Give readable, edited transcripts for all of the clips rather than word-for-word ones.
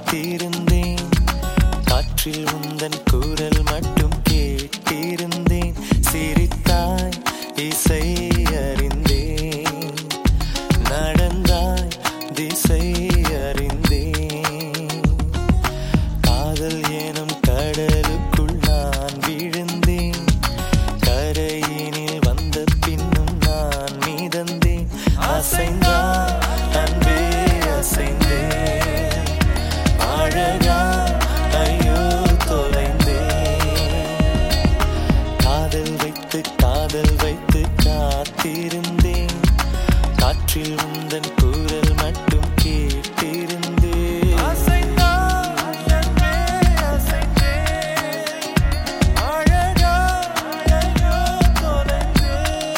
காத்திருந்தேன். காற்றில் உந்தன் குரல் மட்டும் கேட்டிருந்தேன். சிரித்தாய், இசை அறிந்தேன். நடந்தாய், திசை அறிந்தேன். காதல் எனும் கடலுக்குள் நான் விழுந்தேன். கரையினில் வந்த பின்னும் நான் மிதந்தேன். அசைந்தாய் அன்பே அசைந்தேன். அழகா ஐயோ தொலைந்தேன். காதல் வைத்து காத்திருந்தேன். காற்றில் உந்தன் குரல் மட்டும் கேட்டிருந்தேன். அசைந்தாய் அன்பே அசைந்தேன். அழகா ஐயோ தொலைந்தேன்.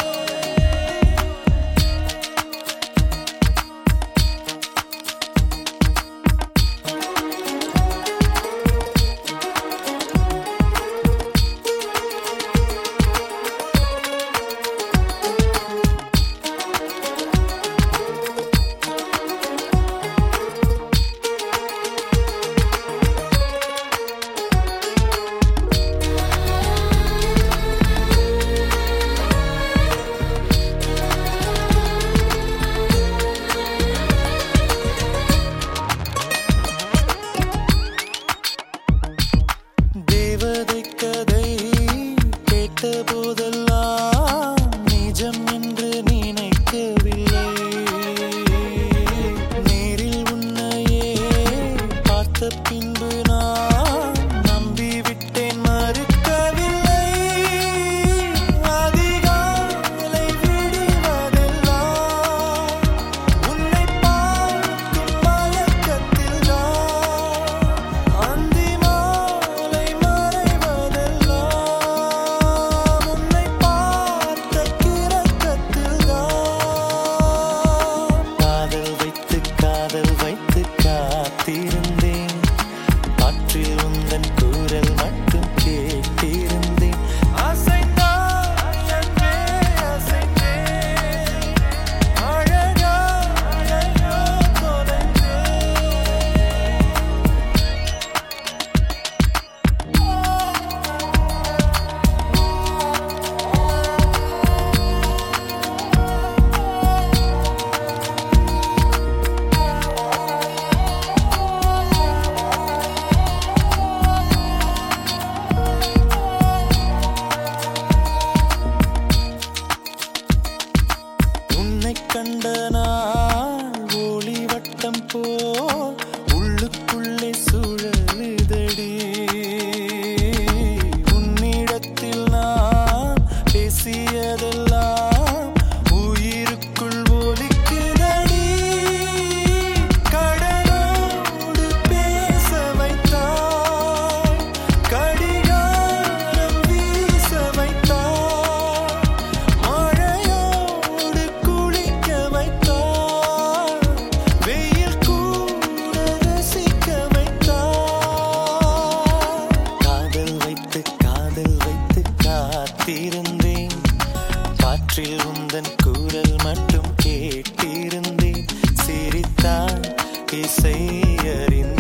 தேவதை கதை கேட்ட போதெல்லாம் நிஜம் என்று நினைக்கவில்லை. நேரில் உன்னையே பார்த்த பின்பு நான் நம்பிவிட்டேன், மறுக்கவில்லை. அதிகாலை விடுவதெல்லாம் உன்னை பார்க்கும் மயக்கத்தில் தான். அந்தி மாலை மறைவதெல்லாம் உன்னை பார்த்த கிறக்கத்தில் தான். காதல் வைத்து காத்திருந்தேன். காற்றில் உந்தன் குரல் மட்டும் கேட்டிருந்தேன். அசைந்தாய் அன்பே அசைந்தேன். அழகா ஐயோ தொலைந்தேன். உன்னை கண்ட நாள் ஒளி வட்டம் போல் உள்ளுக்குள்ளே சுழலுதடி. உன்னிடத்தில் நான் பேசியதெல்லாம் உயிருக்குள் ஒலிக்குதடி. கடலோடு பேச வைத்தாய், கடிகாரம் வீச வைத்தாய். மழையோடு குளிக்க வைத்தாய், வெயில் கூட ரசிக்க வைத்தாய். காதல் வைத்து காத்திருந்தேன். காற்றில் உந்தன் குரல் மட்டும் கேட்டிருந்தேன். சிரித்தாய், இசை அறிந்தேன்.